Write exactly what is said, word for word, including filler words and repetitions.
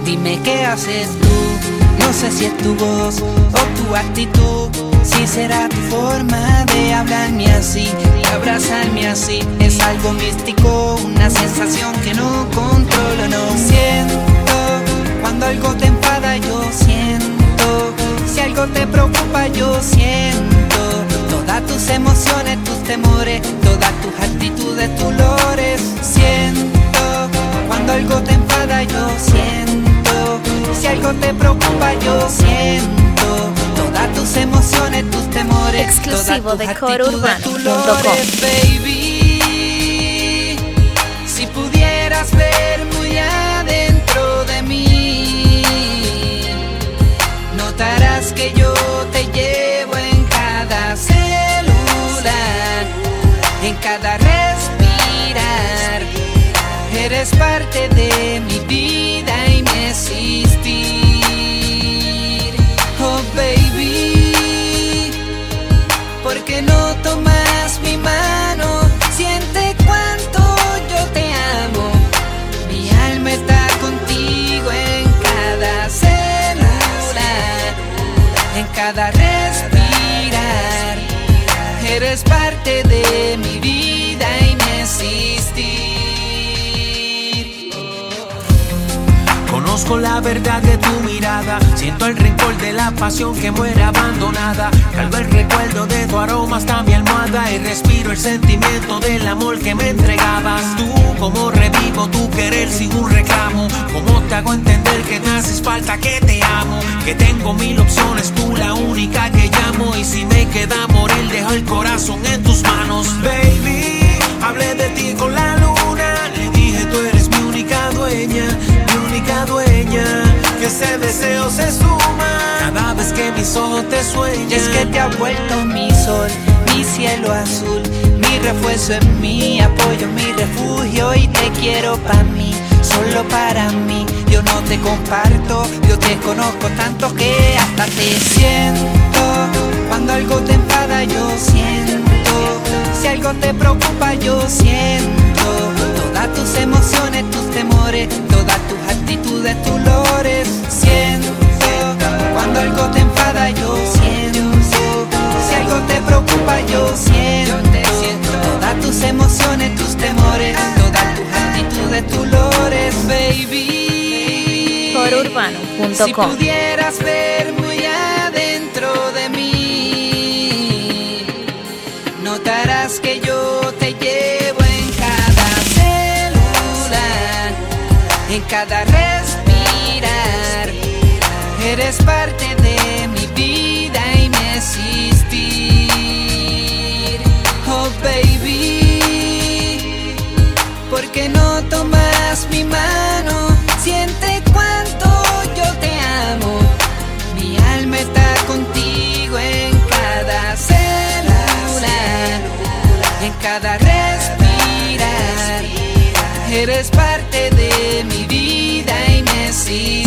Dime qué haces tú, no sé si es tu voz o tu actitud, si será tu forma de hablarme así, de abrazarme así. Es algo místico, una sensación que no controlo, no siento. Cuando algo te enfada yo siento, si algo te preocupa yo siento. Todas tus emociones, tus temores, todas tus actitudes, tus lores. Siento, cuando algo te enfada yo siento, si algo te preocupa yo siento. Todas tus emociones, tus temores, exclusivo todas tus de coro urbano tus punto com. lores, baby. Si pudieras ver muy adentro de mí, notarás que yo te llevo en cada célula, en cada respirar. Eres parte de mi vida y mi existir. Oh baby, ¿por qué no tomas mi mano? Siente cuánto yo te amo. Mi alma está contigo en cada célula, en cada respirar. Eres parte de mi vida y mi existir. Conozco la verdad de tu mirada, siento el rencor de la pasión que muere abandonada. Calvo el recuerdo de tu aroma hasta mi almohada y respiro el sentimiento del amor que me entregabas. Tú, como revivo tu querer sin un reclamo, como te hago entender que me haces falta, que te amo, que tengo mil opciones, tú la única que llamo. Y si me queda morir, dejo el corazón en tus manos. Baby, hablé de ti con la luna, le dije tú eres mi única dueña, mi única dueña, que ese deseo se suma cada vez que mis ojos te sueñan. Y es que te ha vuelto mi sol, mi cielo azul, mi refuerzo en mi apoyo, mi refugio, y te quiero pa' mí, solo para mí. Yo no te comparto, yo te conozco tanto que hasta te siento. Cuando algo te enfada yo siento, si algo te preocupa yo siento. Todas tus emociones, tus temores, todas tus actitudes, tus lores. Siento, cuando algo te enfada yo siento, si algo te preocupa yo siento. Todas tus emociones, tus temores, todas tus actitudes, tus lores, baby. coro urbano punto com. Si pudieras ver muy adentro de mí, notarás que yo te llevo en cada célula, en cada respirar. Eres parte de mi vida y mi existir. Oh baby, ¿por qué no tomas mi mano? Siente cuánto yo te amo. Mi alma está contigo en cada célula, en cada respirar. Eres parte de mi vida y mi existir.